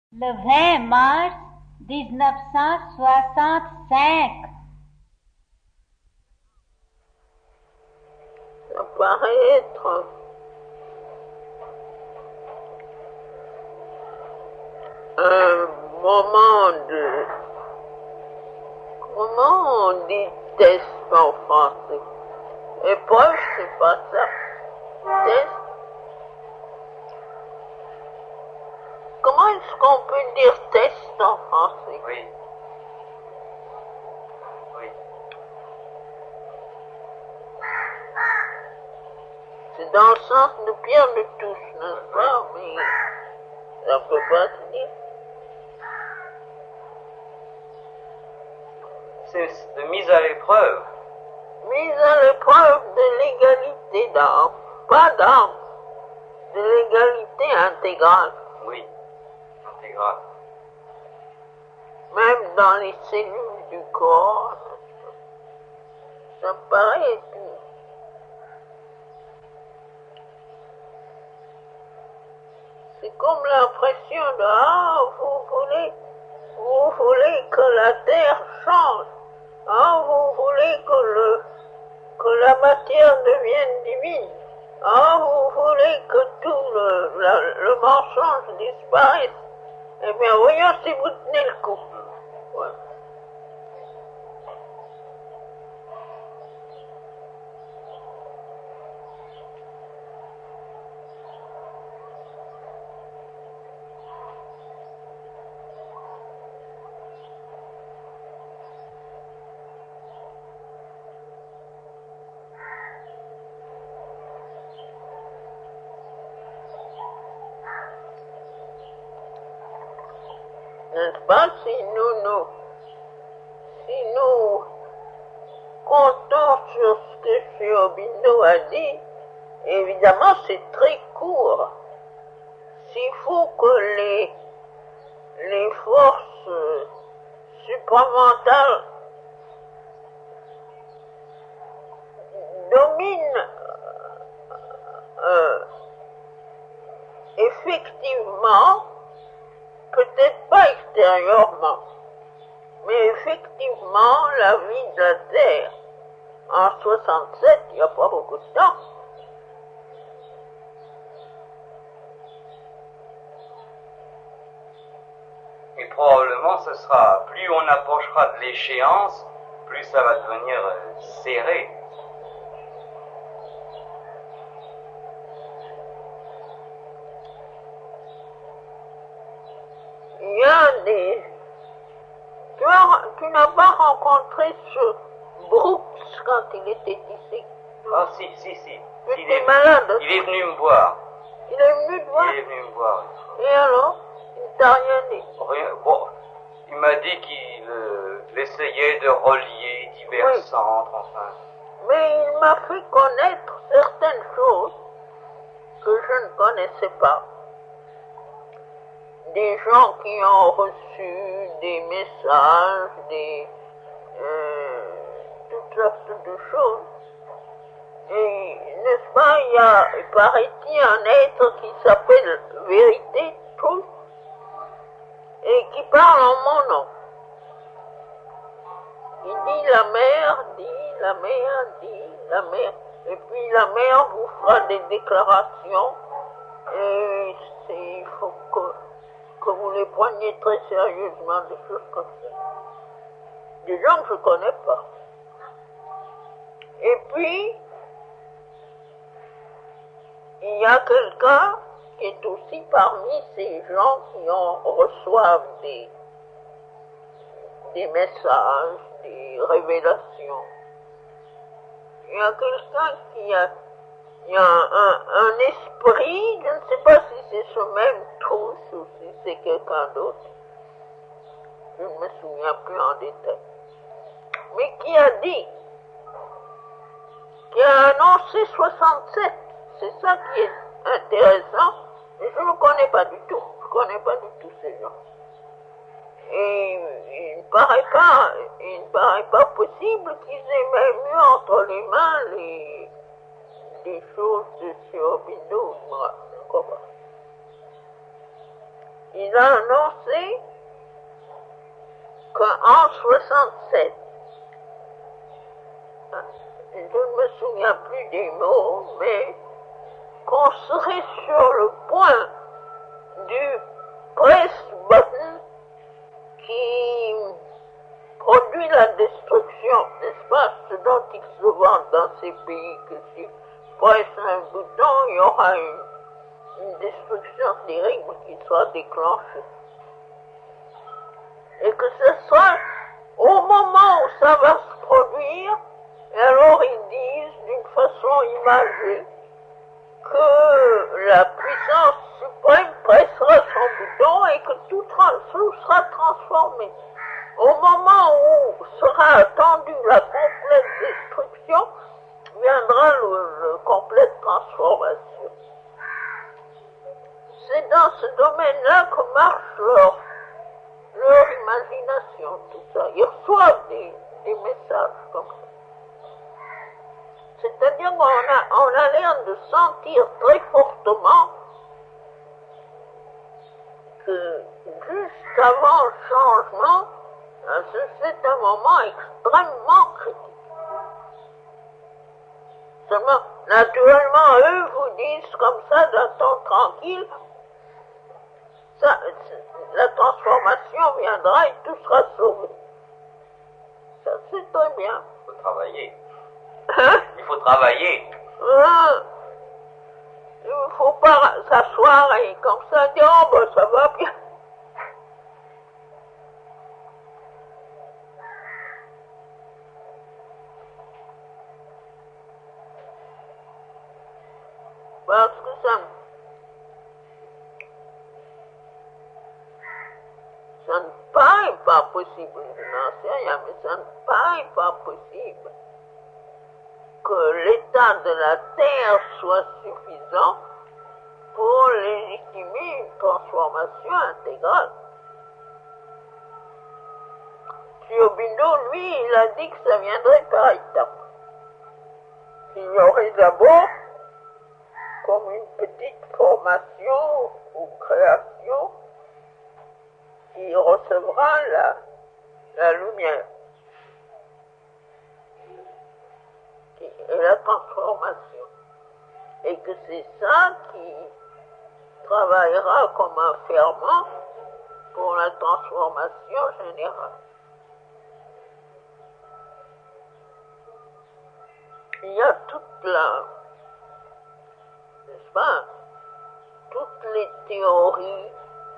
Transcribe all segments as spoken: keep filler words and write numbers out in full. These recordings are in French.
Le vingt mars mille neuf cent soixante-cinq. Ça paraît être un moment de... Comment on dit test en français? Épreuve, c'est pas ça. Test. Comment est-ce qu'on peut dire test en français? Oui. Oui. C'est dans le sens de pierre de touche, n'est-ce pas? Mais ça peut pas se dire. C'est de mise à l'épreuve. Mise à l'épreuve de l'égalité d'âme, pas d'âme, de l'égalité intégrale. Oui. Intégrale. Même dans les cellules du corps, ça me paraît être une... C'est comme l'impression de ah, vous voulez, vous voulez que la terre change, ah, vous voulez que le, que la matière devienne divine, ah, vous voulez que tout le, la, le mensonge disparaisse. Eh bien, voyons si vous tenez le coup. Voilà. N'est-ce pas, si nous nous, si nous comptons sur ce que M. Aubineau a dit, évidemment c'est très court. S'il faut que les, les forces supramentales dominent euh, effectivement, peut-être pas extérieurement, mais effectivement, la vie de la Terre, en soixante-sept, il n'y a pas beaucoup de temps. Et probablement, ce sera, plus on approchera de l'échéance, plus ça va devenir euh, serré. Il y a des... Tu, as... tu n'as pas rencontré ce Brooks quand il était ici? Ah si, si, si. Tu Il étais est, malade? il est venu me voir. Il est venu te voir? Il est venu me voir. Et alors? Il t'a rien dit? Rien. Bon, il m'a dit qu'il euh, essayait de relier divers Oui. centres, enfin. Mais il m'a fait connaître certaines choses que je ne connaissais pas. Des gens qui ont reçu des messages, des euh, toutes sortes de choses. Et n'est-ce pas, il y a, paraît-il, un être qui s'appelle Vérité, Truth, et qui parle en mon nom. Il dit la mère, dit la mère, dit la mère, et puis la mère vous fera des déclarations, et il faut que que vous les preniez très sérieusement, des choses comme ça. Des gens que je ne connais pas. Et puis, il y a quelqu'un qui est aussi parmi ces gens qui en reçoivent des, des messages, des révélations. Il y a quelqu'un qui a, il y a un, un, un esprit, je ne sais pas si c'est ce même Trousse ou si c'est quelqu'un d'autre. Je ne me souviens plus en détail. Mais qui a dit, qui a annoncé soixante-sept. C'est ça qui est intéressant. Et je ne connais pas du tout. Je ne connais pas du tout ces gens. Et il ne paraît pas, il ne paraît pas possible qu'ils aient même eu entre les mains les, des choses de M. Aubineau. Moi, je ne crois pas. il a annoncé qu'en soixante-sept, je ne me souviens plus des mots, mais qu'on serait sur le point du press button qui produit la destruction, n'est-ce pas, ce dont il se vante dans ces pays, que si presse un bouton, il y aura une, une destruction terrible qui sera déclenchée. Et que ce soit au moment où ça va se produire, et alors ils disent d'une façon imagée que la puissance suprême pressera son bouton et que tout, tout sera transformé. Au moment où sera attendue la complète destruction, viendra le, le complète transformation. C'est dans ce domaine-là que marche leur, leur imagination, tout ça. Ils reçoivent des, des messages comme ça. C'est-à-dire qu'on a, on a l'air de sentir très fortement que juste avant le changement, c'est un moment extrêmement critique. Seulement, naturellement, eux vous disent comme ça d'un ton tranquille, ça, la transformation viendra et tout sera sauvé. Ça, c'est très bien. Il faut travailler. Hein? Il faut travailler. Hein? Il ne faut pas s'asseoir et comme ça dire, oh ben ça va bien. Parce que ça, ça ne paraît pas possible, je n'en sais rien, mais ça ne paraît pas possible que l'état de la Terre soit suffisant pour légitimer une transformation intégrale. Thiobindo, lui, il a dit que ça viendrait par étapes. Il y aurait d'abord comme une petite formation ou création qui recevra la, la lumière et la transformation. Et que c'est ça qui travaillera comme un ferment pour la transformation générale. Il y a toute la, n'est-ce pas, toutes les théories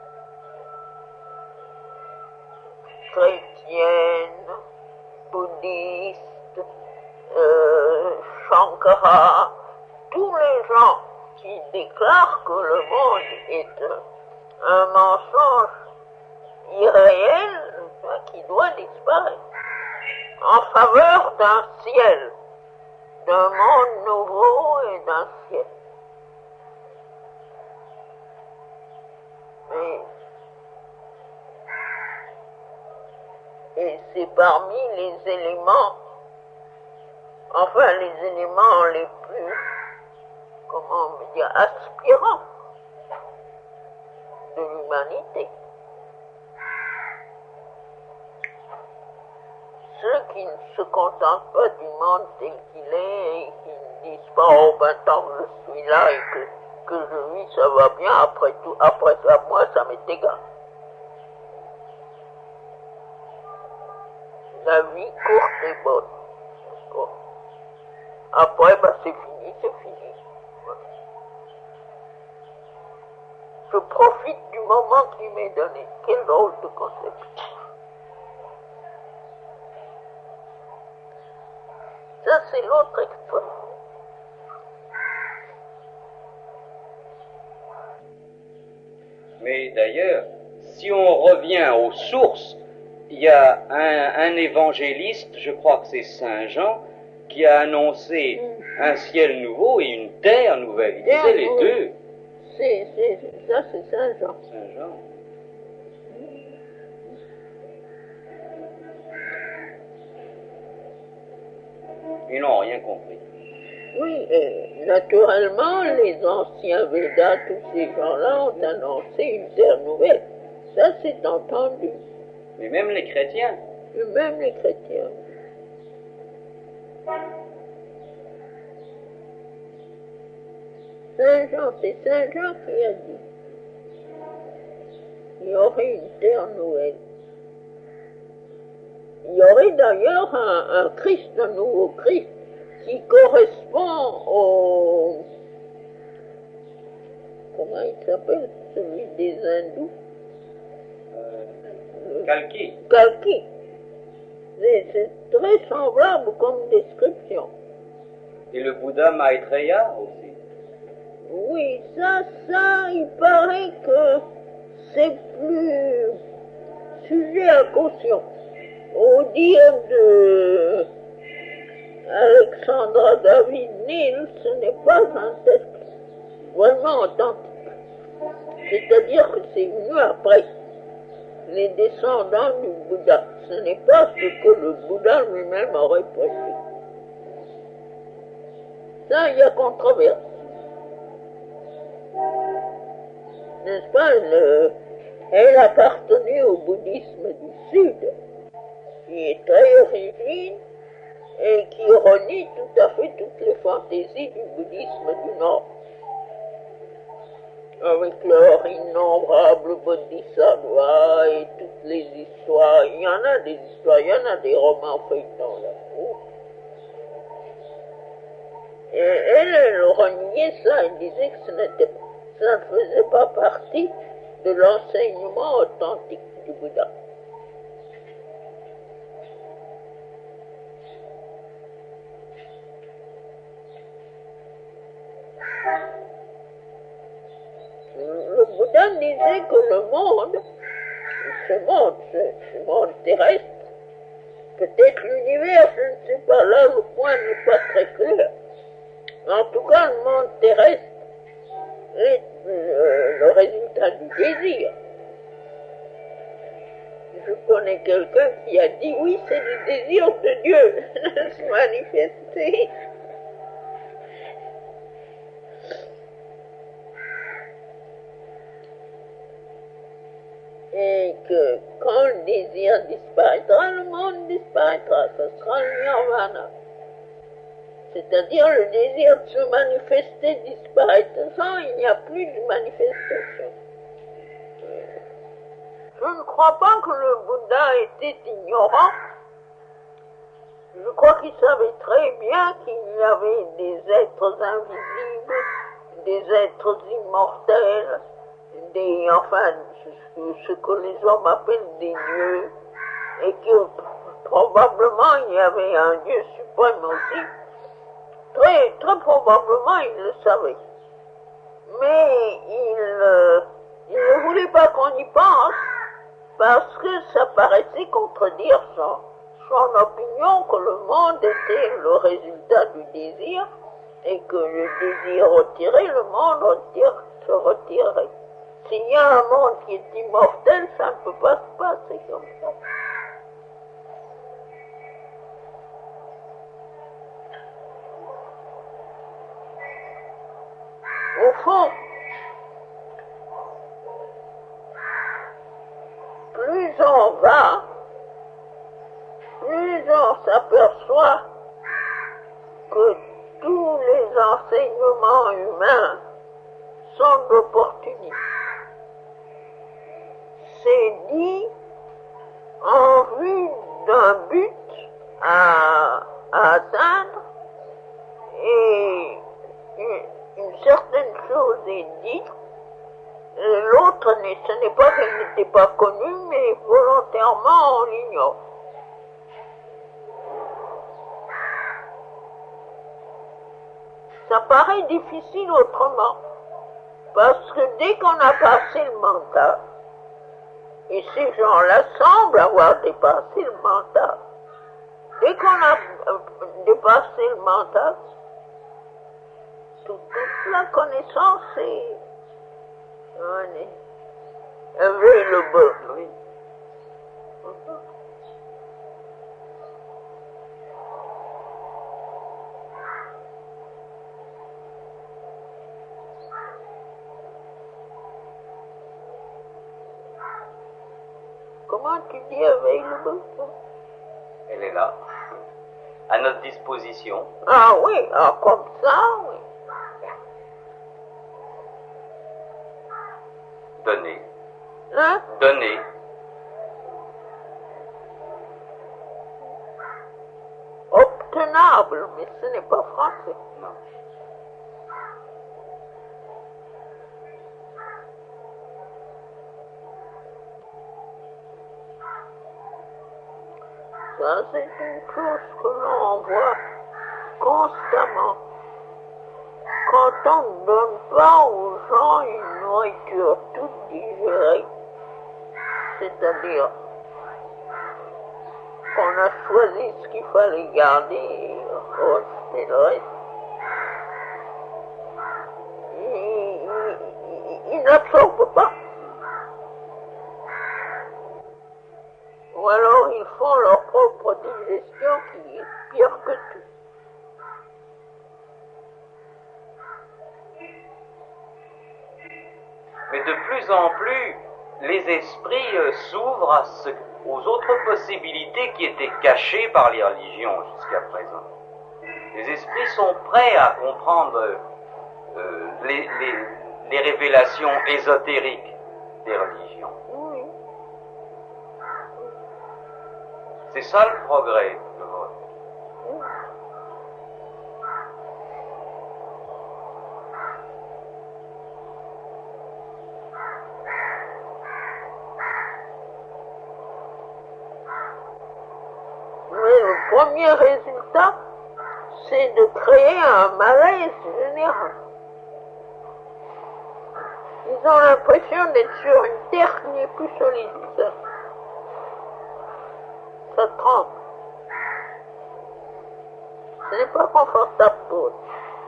chrétiennes, bouddhistes, euh, Shankara, tous les gens qui déclarent que le monde est un, un mensonge irréel qui doit disparaître en faveur d'un ciel, d'un monde nouveau et d'un ciel. Et, et c'est parmi les éléments, enfin les éléments les plus, comment on peut dire, aspirants de l'humanité. Ceux qui ne se contentent pas du monde tel qu'il est et qui ne disent pas, oh ben tant que je suis là et que, que je vis, ça va bien, après tout, après ça, moi, ça m'est égal. La vie courte et bonne. Bon. Après, ben c'est fini, c'est fini. Je profite du moment qui m'est donné. Quel drôle de concept. Ça, c'est l'autre extrême. Mais d'ailleurs, si on revient aux sources, il y a un, un évangéliste, je crois que c'est Saint Jean, qui a annoncé mmh. un ciel nouveau et une terre nouvelle. Il disait les deux. C'est, c'est, ça, c'est Saint Jean. Saint Jean. Ils n'ont rien compris. Oui, et naturellement, les anciens Védas, tous ces gens-là ont annoncé une terre nouvelle. Ça, c'est entendu. Mais même les chrétiens. Et même les chrétiens. Saint Jean, c'est Saint Jean qui a dit qu'il y aurait une terre nouvelle. Il y aurait d'ailleurs un, un Christ, un nouveau Christ, qui correspond au... Comment il s'appelle, celui des hindous? Euh, Kalki. Kalki. C'est, c'est très semblable comme description. Et le Bouddha Maitreya aussi. Oui, ça, ça, il paraît que c'est plus sujet à caution. Au dire de Alexandra David Neal, ce n'est pas un texte vraiment authentique. C'est-à-dire que c'est venu après les descendants du Bouddha. Ce n'est pas ce que le Bouddha lui-même aurait prêché. Ça, il y a controverse. N'est-ce pas, le, elle appartenait au bouddhisme du Sud, qui est très rigide et qui renie tout à fait toutes les fantaisies du bouddhisme du Nord. Avec leurs innombrables bodhisattvas et toutes les histoires. Il y en a des histoires, il y en a des romans feuilletons là. Et elle, elle reniait ça, elle disait que ce n'était, ça ne faisait pas partie de l'enseignement authentique du Bouddha. Le Bouddha disait que le monde, ce monde, ce, ce monde terrestre, peut-être l'univers, je ne sais pas, là le point n'est pas très clair. En tout cas, le monde terrestre est euh, le résultat du désir. Je connais quelqu'un qui a dit, oui, c'est le désir de Dieu de se manifester. Et que quand le désir disparaîtra, le monde disparaîtra, ce sera le nirvana. C'est-à-dire le désir de se manifester disparaîtra, il n'y a plus de manifestation. Je ne crois pas que le Bouddha était ignorant. Je crois qu'il savait très bien qu'il y avait des êtres invisibles, des êtres immortels, des, enfin, ce, ce que les hommes appellent des dieux, et que probablement il y avait un Dieu suprême aussi. Très, très probablement il le savait. Mais il, euh, il ne voulait pas qu'on y pense, parce que ça paraissait contredire son, son opinion que le monde était le résultat du désir, et que le désir retiré, le monde retire, se retirerait. S'il y a un monde qui est immortel, ça ne peut pas se passer comme ça. Au fond, plus on va, plus on s'aperçoit que tous les enseignements humains sont d'opportunisme. C'est dit en vue d'un but à, à atteindre, et une, une certaine chose est dite, et l'autre, ce n'est pas qu'elle n'était pas connue, mais volontairement on l'ignore. Ça paraît difficile autrement, parce que dès qu'on a passé le mental, et ces gens-là semblent avoir dépassé le mental, dès qu'on a dépassé le mental, toute, toute la connaissance est available. Oui. Comment tu dis available? Elle est là, à notre disposition. Ah oui, ah, comme ça, oui. Donner. Hein? Donner. Obtenable, mais ce n'est pas français. Non. Ça, c'est une chose que l'on voit constamment. Quand on ne donne pas aux gens une nourriture toute digérée, c'est-à-dire qu'on a choisi ce qu'il fallait garder et rejeter le reste, ils, ils, ils n'absorbent pas. Ou alors ils font leur propre digestion qui est pire que tout. Mais de plus en plus, les esprits euh, s'ouvrent à ce, aux autres possibilités qui étaient cachées par les religions jusqu'à présent. Les esprits sont prêts à comprendre euh, les, les, les révélations ésotériques des religions. Oui. C'est ça le progrès de votre. Oui. Mais le premier résultat, c'est de créer un malaise général. Ils ont l'impression d'être sur une terre qui n'est plus solide. Ça, ça tremble. Ce n'est pas confortable pour eux.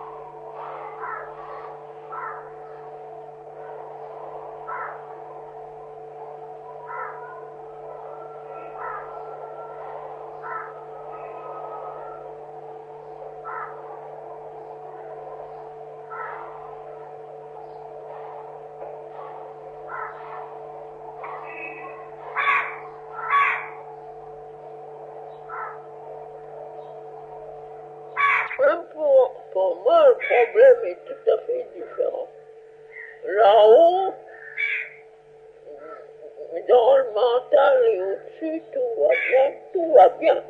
Même pour, pour moi, le problème est tout à fait différent. Là-haut, dans le mental et au-dessus, tout va bien, tout va bien.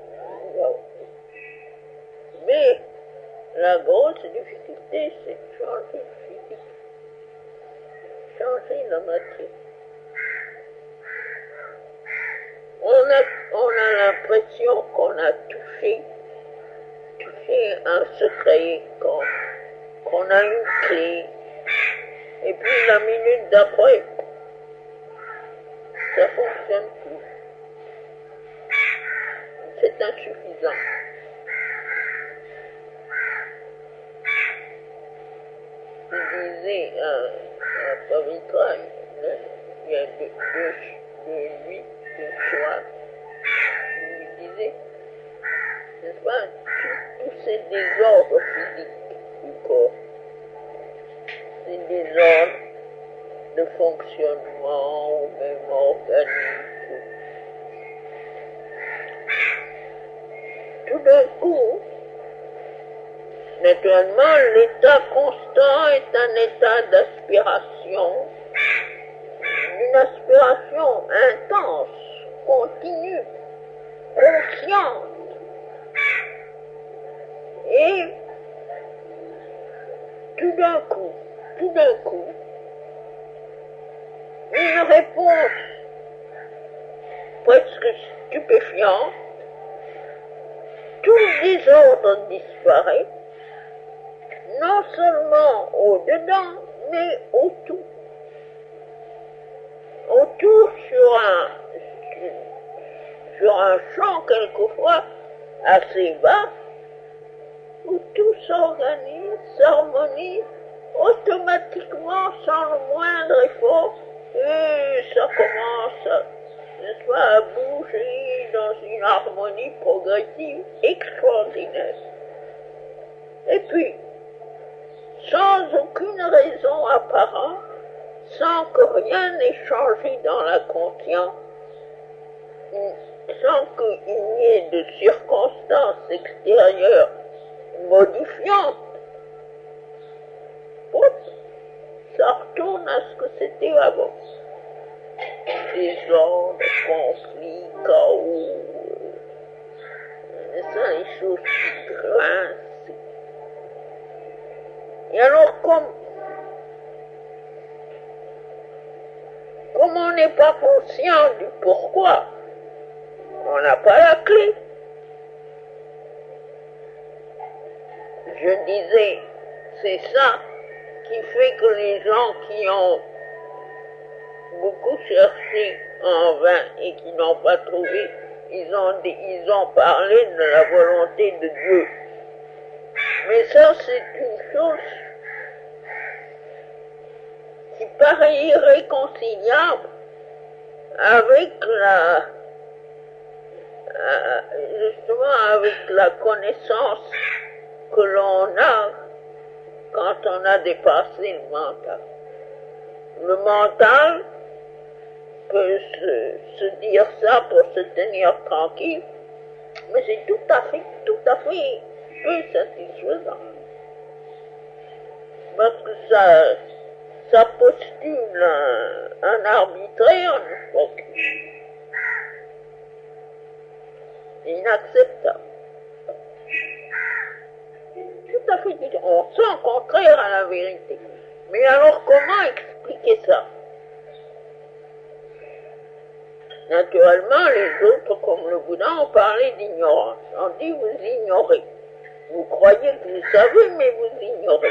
Mais la grosse difficulté, c'est de changer le physique, changer la matière. On a, on a l'impression qu'on a touché touché un secret, qu'on, qu'on a une clé, et puis la minute d'après, ça fonctionne plus. C'est insuffisant. Je disais à, à Pavitra, il y a deux, deux, deux nuits, deux soirs, je lui disais, n'est-ce pas, tous ces désordres physiques du corps, ces désordres de fonctionnement ou même organique, tout d'un coup, naturellement, l'état constant est un état d'aspiration, une aspiration intense, continue, consciente. Et tout d'un coup, tout d'un coup, une réponse presque stupéfiante, tout le désordre disparaît, non seulement au-dedans, mais autour. Autour sur un, sur un champ quelquefois assez vaste, où tout s'organise, s'harmonise automatiquement sans le moindre effort, et ça commence, à, n'est-ce pas, à bouger dans une harmonie progressive extraordinaire. Et puis, sans aucune raison apparente, sans que rien n'ait changé dans la conscience, sans qu'il n'y ait de circonstances extérieures modifiantes, hop, ça retourne à ce que c'était avant. Désordre, conflit, chaos, euh, ça, les choses qui grincent. Et alors, comme, comme on n'est pas conscient du pourquoi, on n'a pas la clé. Je disais, c'est ça qui fait que les gens qui ont beaucoup cherché en vain et qui n'ont pas trouvé, ils ont, ils ont parlé de la volonté de Dieu. Mais ça, c'est une chose qui paraît irréconciliable avec la, justement avec la connaissance que l'on a quand on a dépassé le mental. Le mental peut se, se dire ça pour se tenir tranquille, mais c'est tout à fait, tout à fait peu satisfaisant. Parce que ça, ça postule un, un arbitraire, inacceptable. Tout à fait différent. On sent contraire à la vérité. Mais alors comment expliquer ça? Naturellement, les autres, comme le Bouddha, ont parlé d'ignorance. On dit vous ignorez. Vous croyez que vous savez, mais vous ignorez.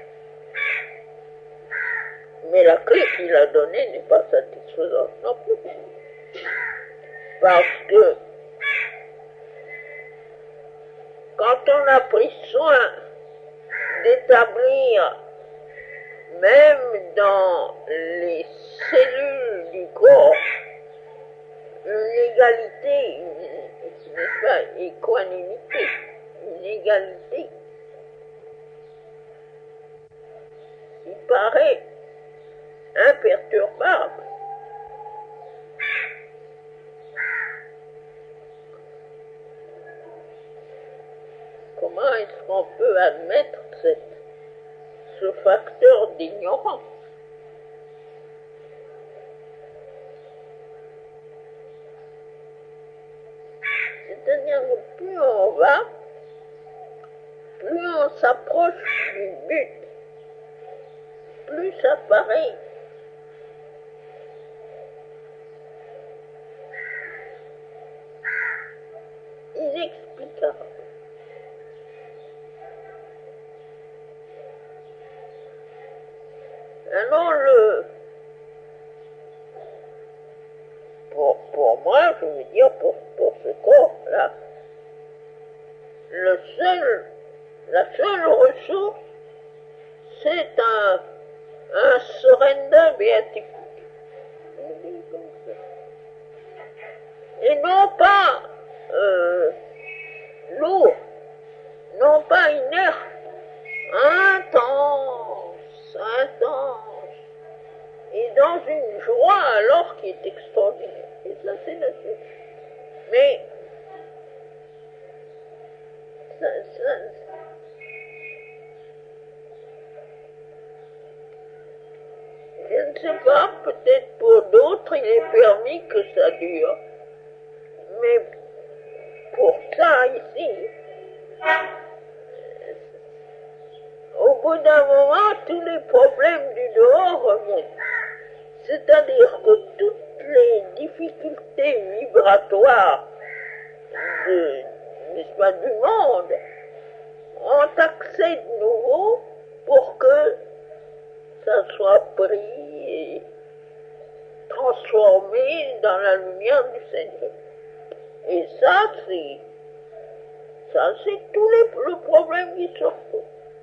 Mais la clé qu'il a donnée n'est pas satisfaisante non plus. Parce que quand on a pris soin d'établir, même dans les cellules du corps, une égalité, une, n'est-ce pas, équanimité, une égalité, il paraît imperturbable. Comment est-ce qu'on peut admettre cette, ce facteur d'ignorance? C'est-à-dire que plus on va, plus on s'approche du but, plus ça paraît inexplicable. Alors le, pour, pour moi, je veux dire pour, pour ce corps-là, le seul, la seule ressource, c'est un, un surrender béatifique. Et non pas euh, lourd, non pas inerte, intense, intense, et dans une joie alors qui est extraordinaire. Et ça, c'est la chose. Mais ça, ça, je ne sais pas, peut-être pour d'autres, il est permis que ça dure. Mais pour ça, ici, au bout d'un moment, tous les problèmes du dehors reviennent. C'est-à-dire que toutes les difficultés vibratoires de, n'est-ce pas, du monde ont accès de nouveau pour que ça soit pris et transformé dans la lumière du Seigneur. Et ça, c'est ça, c'est tout les, le problème qui se retrouve.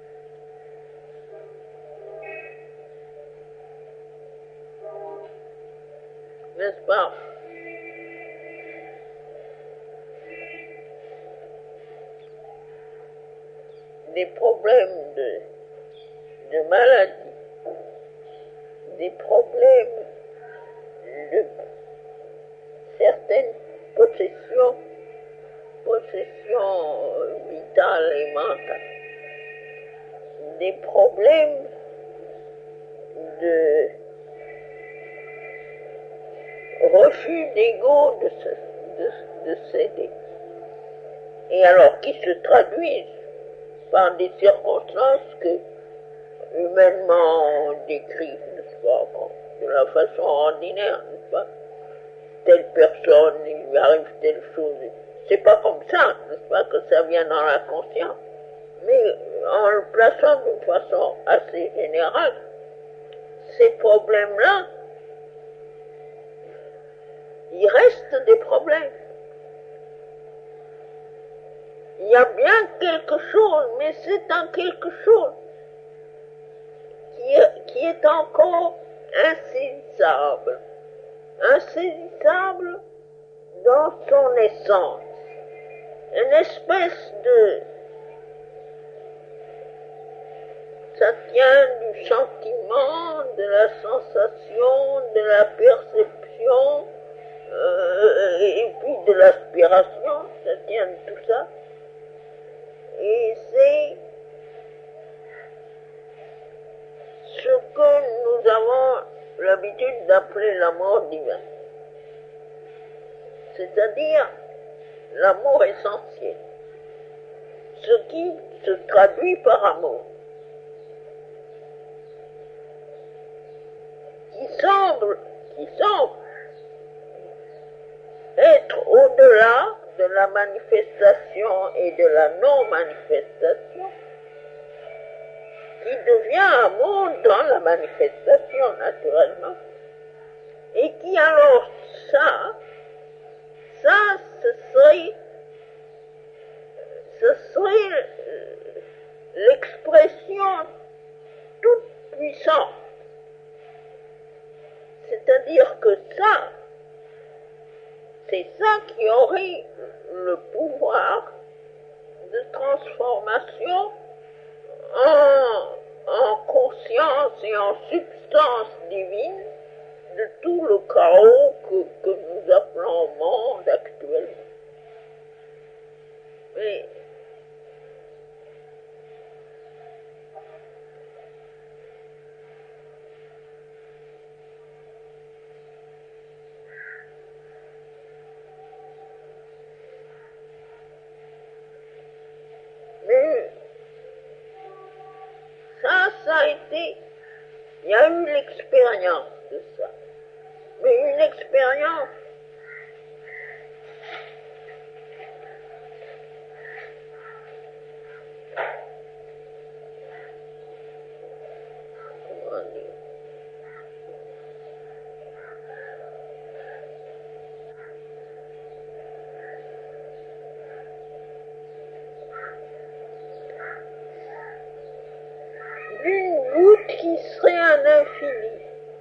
N'est-ce pas? Des problèmes de, de maladie, des problèmes de certaines possession, possession vitale et mentale, des problèmes de refus d'ego de, de, de céder, et alors qui se traduisent par des circonstances que humainement on décrit, n'est-ce pas, de la façon ordinaire, n'est-ce pas, telle personne, il lui arrive telle chose, c'est pas comme ça, n'est-ce pas, que ça vient dans la conscience, mais en le plaçant d'une façon assez générale, ces problèmes-là, il reste des problèmes. Il y a bien quelque chose, mais c'est un quelque chose qui est, qui est encore insaisissable. Insaisissable dans son essence. Une espèce de... Ça tient du sentiment, de la sensation, de la perception, euh, et puis de l'aspiration, ça tient de tout ça. Et c'est ce que nous avons l'habitude d'appeler l'amour divin. C'est-à-dire l'amour essentiel. Ce qui se traduit par amour. Qui semble, qui semble être au-delà de la manifestation et de la non-manifestation, qui devient amour dans la manifestation naturellement, et qui alors ça, ça ce serait, ce serait l'expression toute puissante. C'est-à-dire que ça, c'est ça qui aurait le pouvoir de transformation en, en conscience et en substance divine de tout le chaos que, que nous appelons monde actuellement. Mais ça, ça a été, il y a eu l'expérience de ça, mais une expérience comment dire, d'une goutte qui serait un infini.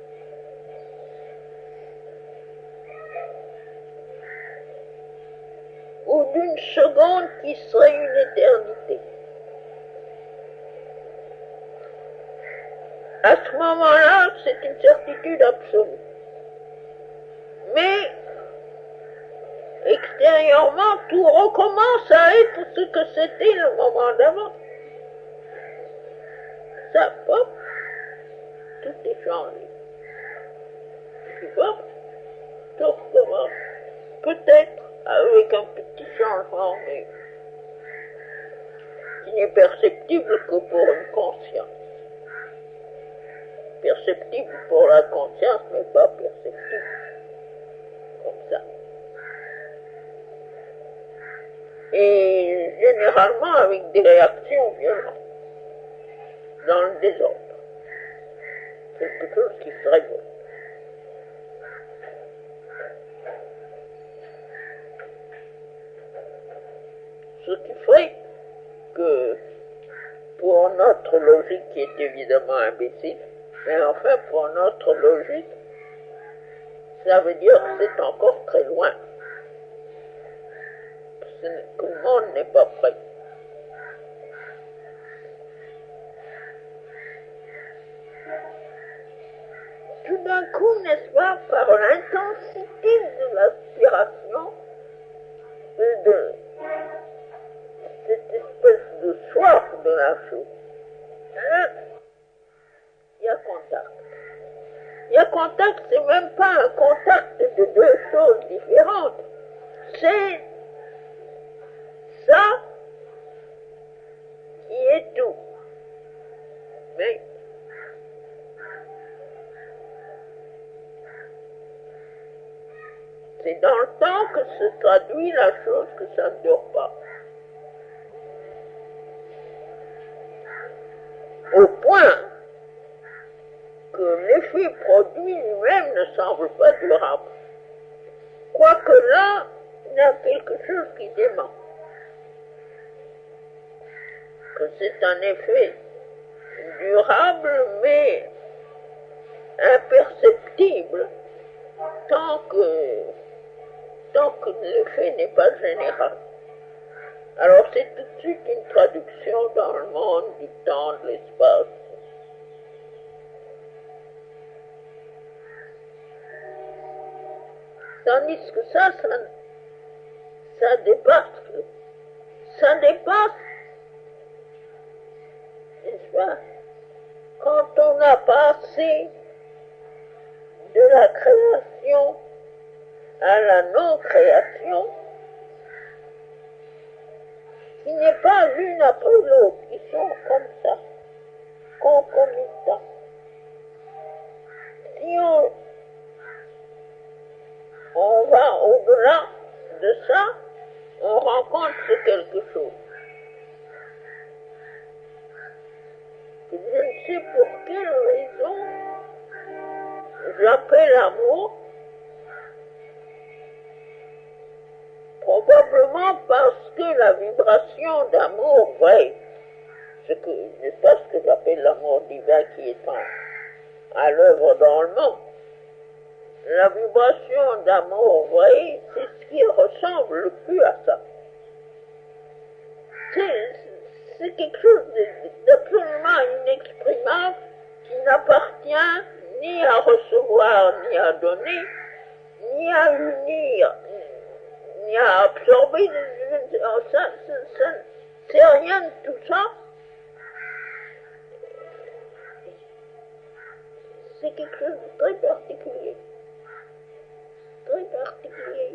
Ou d'une seconde qui serait une éternité. À ce moment-là, c'est une certitude absolue. Mais extérieurement, tout recommence à être ce que c'était le moment d'avant. Ça, hop, tout est changé. Tu vois, tout recommence. Peut-être avec un petit changement, mais qui n'est perceptible que pour une conscience. Perceptible pour la conscience, mais pas perceptible comme ça. Et généralement avec des réactions violentes, dans le désordre. Quelque chose qui se révolte. Ce qui ferait que, pour notre logique qui est évidemment imbécile, mais enfin pour notre logique, ça veut dire que c'est encore très loin. Que le monde n'est pas prêt. Tout d'un coup, n'est-ce pas, par l'intensité de l'aspiration, la chose. Hein? Il y a contact. Il y a contact, c'est même pas un contact de deux choses différentes. C'est ça qui est tout. Mais c'est dans le temps que se traduit la chose que ça ne dure pas. Au point que l'effet produit lui-même ne semble pas durable. Quoique là, il y a quelque chose qui dément. Que c'est un effet durable mais imperceptible tant que, tant que l'effet n'est pas général. Alors c'est tout de suite une traduction dans le monde du temps, de l'espace. Tandis que ça, ça, ça dépasse, ça dépasse, n'est-ce pas? Quand on a passé de la création à la non-création, qui n'est pas l'une après l'autre, qui sont comme ça, concomitants. Si on, on va au-delà de ça, on rencontre quelque chose. Je ne sais pour quelle raison j'appelle amour, probablement parce que la vibration d'amour vrai, ce que, n'est pas ce que j'appelle l'amour divin qui est en, à l'œuvre dans le monde. La vibration d'amour vrai, c'est ce qui ressemble le plus à ça. C'est, c'est quelque chose d'absolument inexprimable qui n'appartient ni à recevoir, ni à donner, ni à unir, ni à absorber. Ça, ça, ça, c'est rien de tout ça. C'est quelque chose de très particulier. Très particulier.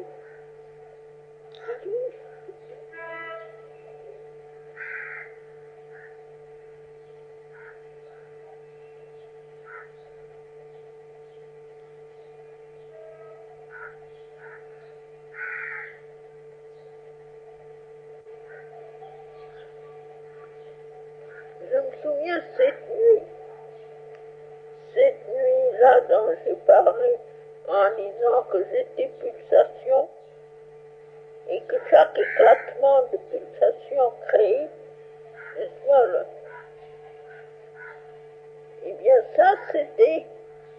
Je me souviens cette nuit, cette nuit-là dont j'ai parlé en disant que j'étais pulsation et que chaque éclatement de pulsation créé, n'est-ce pas, là? Eh bien ça c'était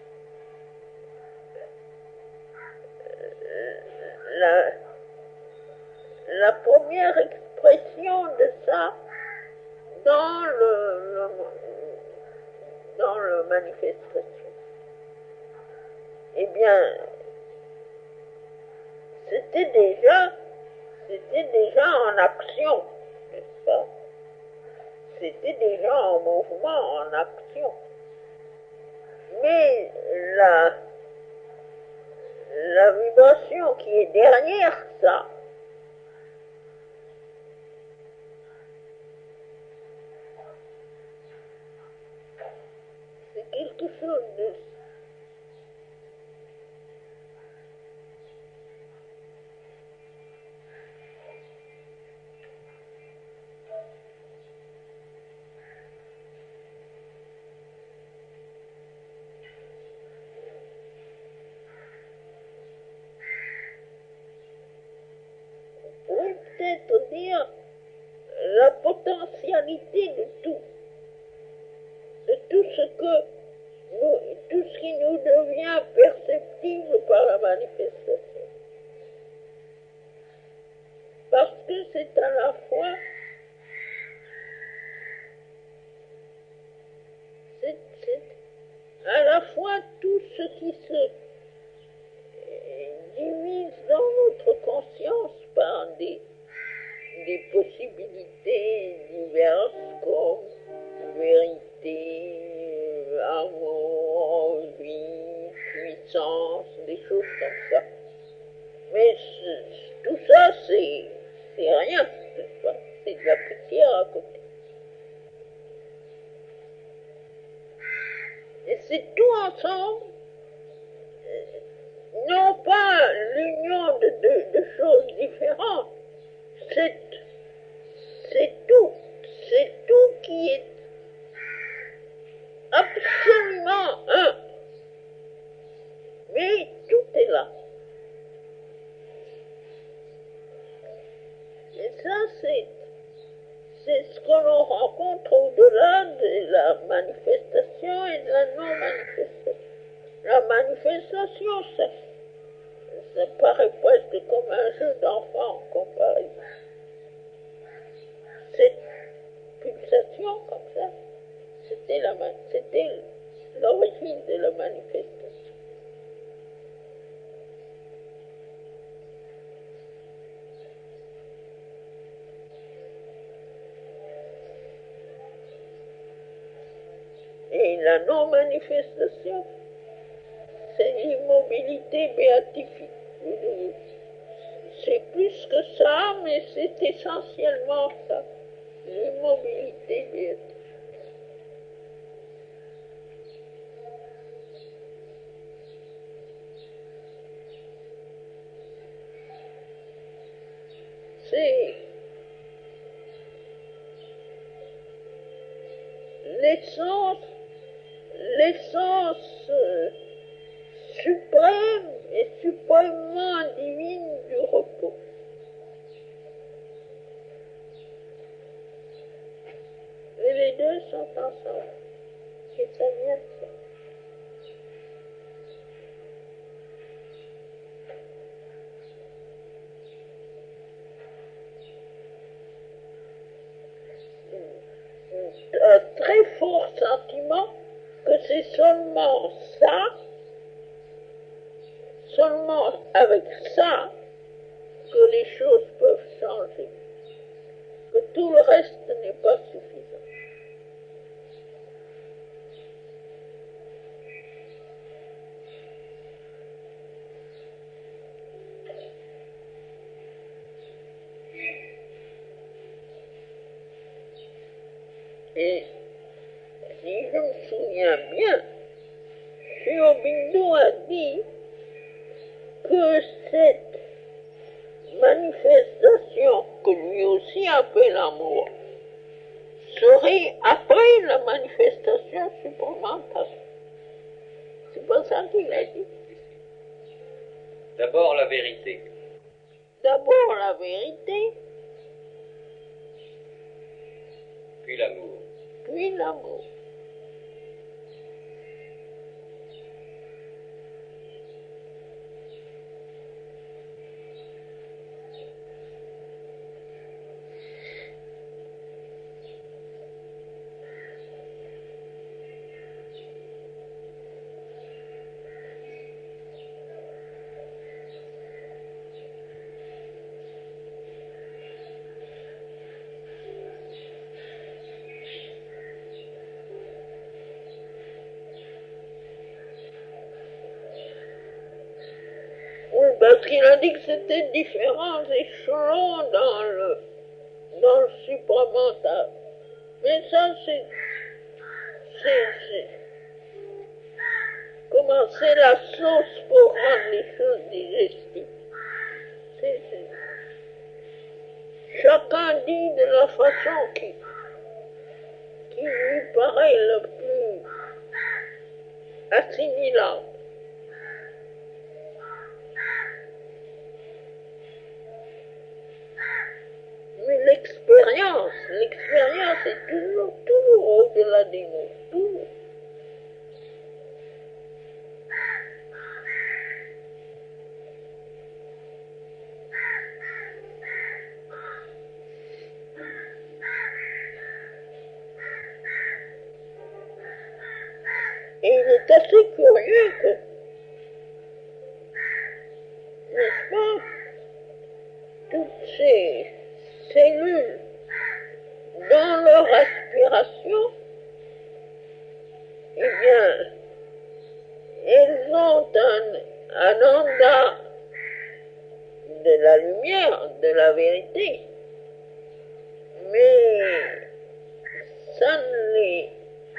la, la première expression de ça dans le, le dans le manifestation. Eh bien, c'était déjà, c'était déjà en action, n'est-ce pas? C'était déjà en mouvement, en action. Mais la, la vibration qui est derrière ça, c'est quelque chose de peut-être dire la potentialité de tout, de tout ce que nous, tout ce qui nous devient perceptible par la manifestation. Parce que c'est à la fois, c'est, c'est à la fois tout ce qui se divise dans notre conscience par des des possibilités diverses comme tout ça, c'est rien, c'est de la poussière à côté. Et c'est tout ensemble, non pas l'union de, de, de choses différentes, c'est, c'est tout, c'est tout qui est absolument un. Mais tout est là. Et ça, c'est, c'est ce que l'on rencontre au-delà de la manifestation et de la non-manifestation. La manifestation, ça, ça paraît presque comme un jeu d'enfant en comparaison. Cette pulsation comme ça, c'était, la, c'était l'origine de la manifestation. Et la non-manifestation, c'est l'immobilité béatifique. C'est plus que ça, mais c'est essentiellement ça, l'immobilité béatifique. C'est l'essence, l'essence suprême et suprêmement divine du repos. Et les deux sont ensemble. Et ça vient de ça. Un très fort sentiment que c'est seulement ça, seulement avec ça, que les choses peuvent changer, que tout le reste n'est pas suffisant. Et si je me souviens bien, Sri Aurobindo a dit que cette manifestation, que lui aussi appelle l'amour, serait après la manifestation supplémentaire. C'est pas ça qu'il a dit. D'abord la vérité. D'abord la vérité, Puis l'amour. puis l'amour. Parce qu'il a dit que c'était différents échelons dans le, dans le supramental. Mais ça, c'est, c'est, c'est, comment c'est la sauce pour rendre les choses digestibles. C'est, c'est, chacun dit de la façon qui, qui lui paraît le plus assimilable. Mais l'expérience, l'expérience est toujours, toujours au-delà des mots, toujours. Et il est assez curieux que, n'est-ce pas, toutes ces cellules, dans leur aspiration, eh bien, elles ont un, un anda de la lumière, de la vérité. Mais ça ne les,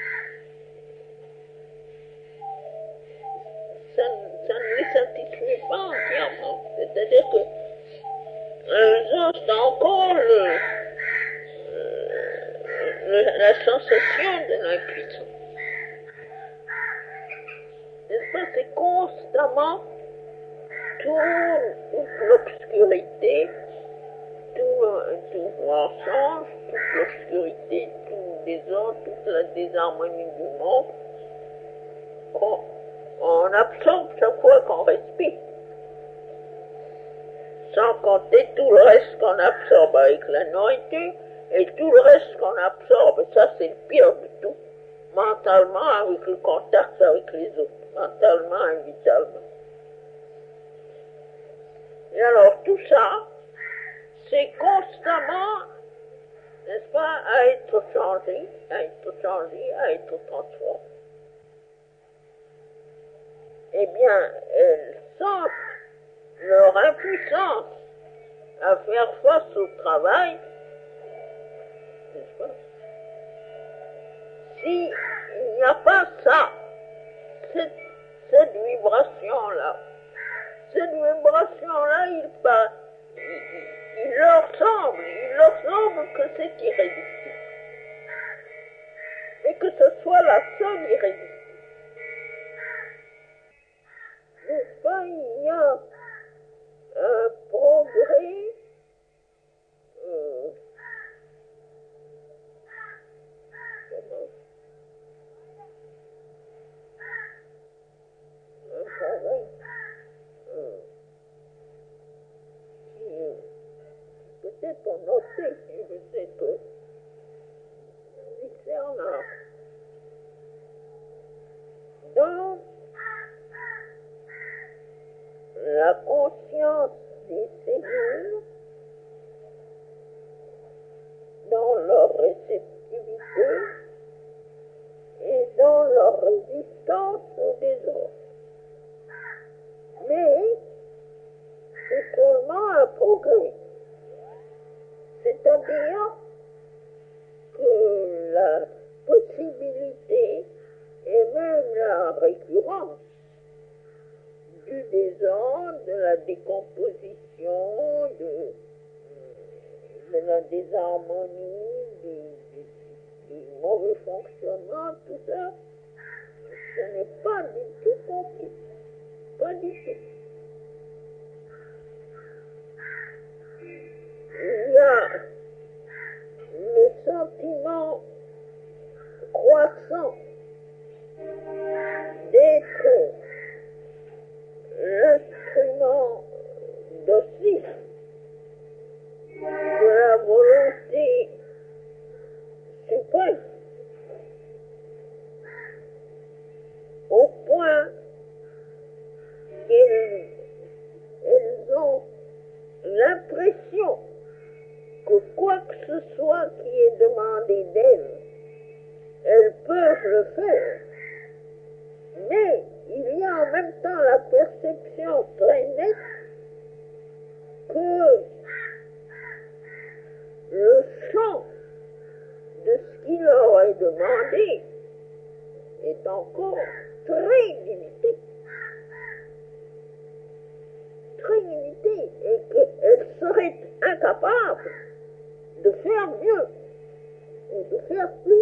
ça, ça ne les satisfait pas entièrement. C'est-à-dire que elles ont encore le, le, la sensation de l'impuissance. N'est-ce pas? C'est constamment toute, toute l'obscurité, tout, tout mensonge, toute l'obscurité, tout le désordre, toute la désharmonie du monde, qu'on on absorbe chaque fois qu'on respire. Sans compter tout le reste qu'on absorbe avec la nourriture et tout le reste qu'on absorbe. Et ça, c'est le pire de tout. Mentalement, avec le contact avec les autres. Mentalement et vitalement. Et alors, tout ça, c'est constamment, n'est-ce pas, à être changé, à être changé, à être transformé. Eh bien, elles sentent leur impuissance à faire face au travail, n'est-ce pas? S'il n'y a pas ça, cette, cette vibration-là, cette vibration-là, il, pas, il, il leur semble, il leur semble que c'est irrésistible. Et que ce soit la seule irrésistible. N'est-ce pas, il y a un progrès euh, comment, un progrès euh, qui euh, peut-être on notait, je sais que discernant dans la conscience des cellules, dans leur réceptivité et dans leur résistance au désordre. Mais c'est seulement un progrès. C'est-à-dire que la possibilité et même la récurrence du désordre, de la décomposition, de, de la désharmonie, du, du, du mauvais fonctionnement, tout ça, ce n'est pas du tout compris. Pas du tout. Il y a le sentiment croissant d'être l'instrument docile de la volonté suprême, au point qu'elles elles ont l'impression que quoi que ce soit qui est demandé d'elles, elles peuvent le faire. Mais il y a en même temps la perception très nette que le champ de ce qui leur est demandé est encore très limité. Très limité, et qu'elles seraient incapables de faire mieux et de faire plus.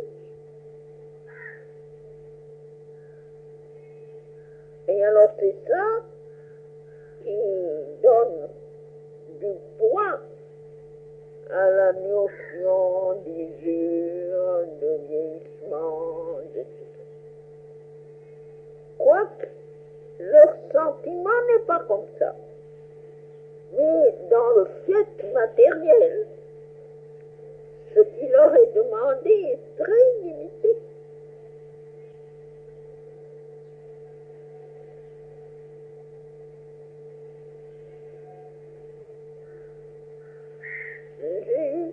Et alors c'est ça qui donne du poids à la notion d'usure, de vieillissement, de tout. Quoique leur sentiment n'est pas comme ça. Mais dans le fait matériel, ce qui leur est demandé est très limité. J'ai eu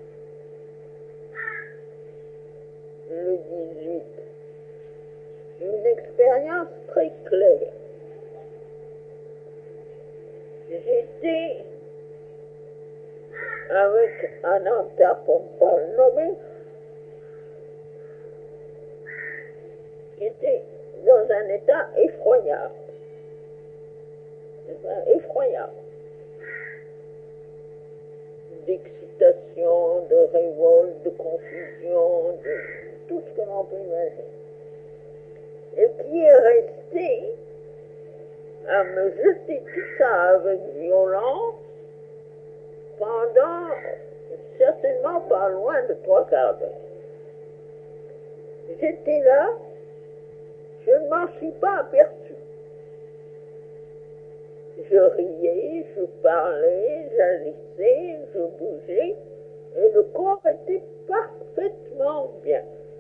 le dix-huit une expérience très claire. J'étais avec Ananta, pour ne pas le nommer, qui était dans un état effroyable. Effroyable. D'excitation, de révolte, de confusion, de tout ce que l'on peut imaginer. Et qui est resté à me jeter tout ça avec violence pendant certainement pas loin de trois quarts d'heure. J'étais là, je ne m'en suis pas aperçu. Je riais, je parlais, j'agissais, je bougeais, et le corps était parfaitement bien.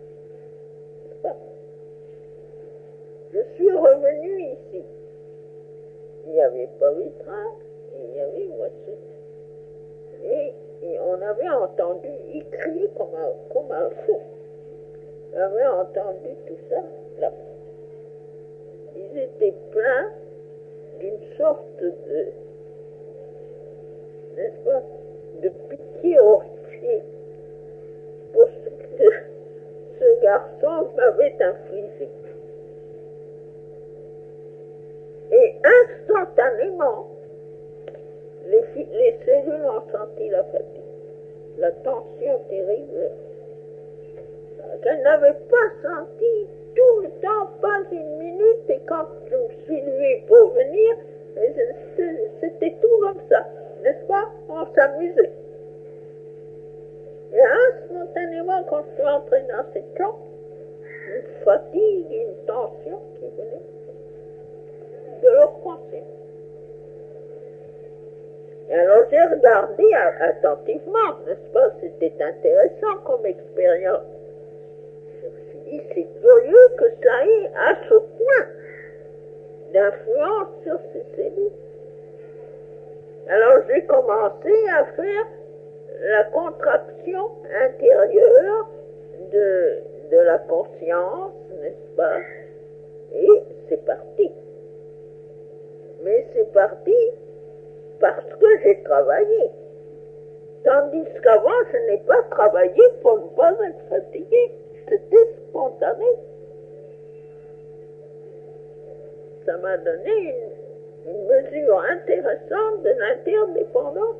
Je suis revenu ici. Il n'y avait pas Vitra, il y avait Voici. Et, et on avait entendu, il criait comme un, comme un fou. On avait entendu tout ça là. Ils étaient pleins d'une sorte de, n'est-ce pas, de pitié horrifiée pour ce que ce garçon m'avait infligé. Et instantanément, les, les cellules ont senti la fatigue, la tension terrible, qu'elles n'avaient pas senti tout le temps, pas une minute, et quand je me suis levée pour venir, c'était tout comme ça, n'est-ce pas? On s'amusait. Et instantanément, quand je suis entrée dans cette chambre, une fatigue, une tension qui venait de leur conscience. Et alors j'ai regardé attentivement, n'est-ce pas? C'était intéressant comme expérience. Je me suis dit, c'est curieux que ça ait à ce point d'influence sur ces cellules. Alors j'ai commencé à faire la contraction intérieure de, de la conscience, n'est-ce pas? Et c'est parti. Mais c'est parti parce que j'ai travaillé. Tandis qu'avant, je n'ai pas travaillé pour ne pas être fatigué. C'était spontané. Ça m'a donné une, une mesure intéressante de l'interdépendance.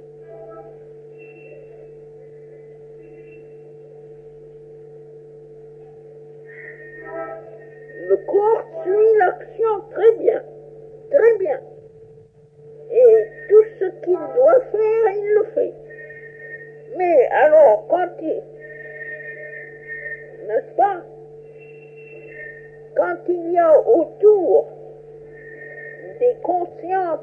Le corps suit l'action très bien, très bien. Et tout ce qu'il doit faire, il le fait. Mais alors, quand il, n'est-ce pas, quand il y a autour des consciences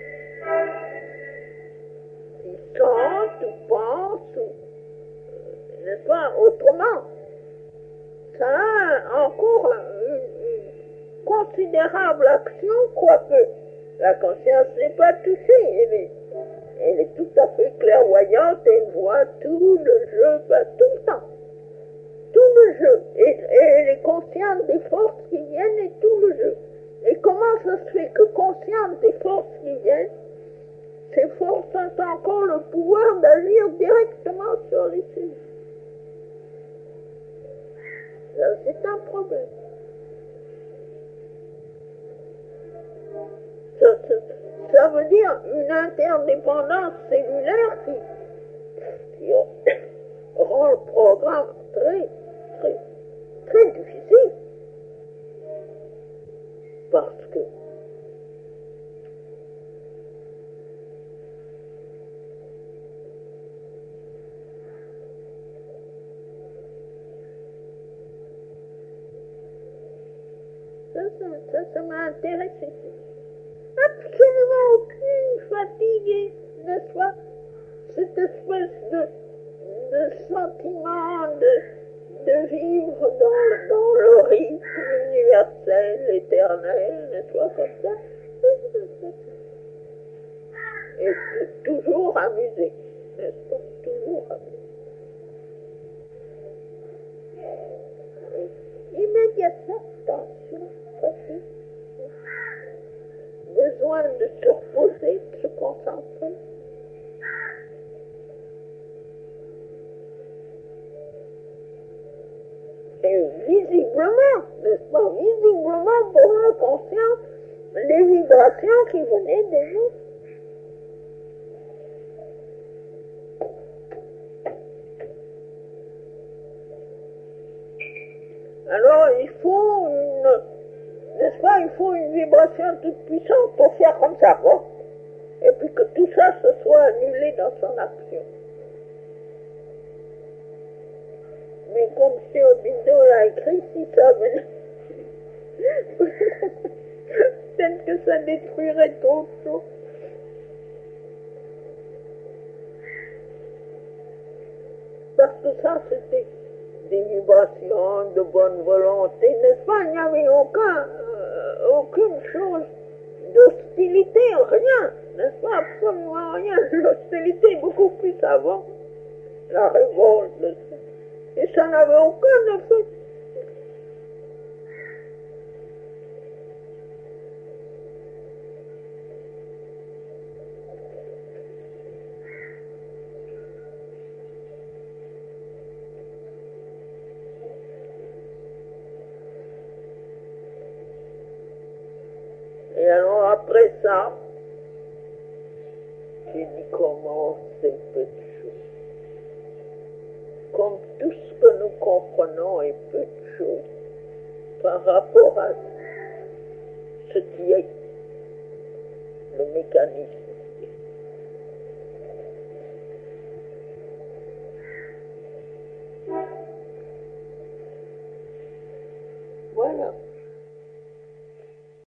qui sentent ou pensent, ou, n'est-ce pas, autrement, ça a encore une, une considérable action, quoique la conscience n'est pas touchée, elle est, elle est tout à fait clairvoyante, elle voit tout le jeu, pas tout le temps, tout le jeu, et, et elle est consciente des forces qui viennent et tout le jeu. Et comment ça se fait que consciente des forces qui viennent, ces forces ont encore le pouvoir d'agir directement sur les cellules? Ça, c'est un problème. Ça, ça, ça veut dire une interdépendance cellulaire qui, qui rend le programme très, très, très difficile. Parce que ça, ça, ça, ça m'a intéressé. Absolument aucune fatigue, n'est-ce pas? Cette espèce de, de sentiment de, de vivre dans, dans le rythme universel, éternel, n'est-ce pas, comme ça? Et toujours amusé, n'est-ce pas? Toujours amusé. Et immédiatement, tension, fatigue. Besoin de se reposer, de se concentrer. visiblement, n'est-ce pas, visiblement pour la conscience, les vibrations qui venaient de nous. Alors il faut une, n'est-ce pas, il faut une vibration toute puissante pour faire comme ça, bon, et puis que tout ça se soit annulé dans son action. Mais comme si Aubindo l'a écrit, si ça venait, peut-être que ça détruirait trop de choses. Parce que ça, c'était des vibrations de bonne volonté, n'est-ce pas? Il n'y avait aucun, euh, aucune chose d'hostilité, rien, n'est-ce pas? Absolument rien. L'hostilité beaucoup plus avant, la révolte, et ça n'avait aucun effet. Et alors après ça, j'ai dit comment c'est peu de choses. Comme tout ce que nous comprenons est peu de choses par rapport à ce qui est le mécanisme. Voilà.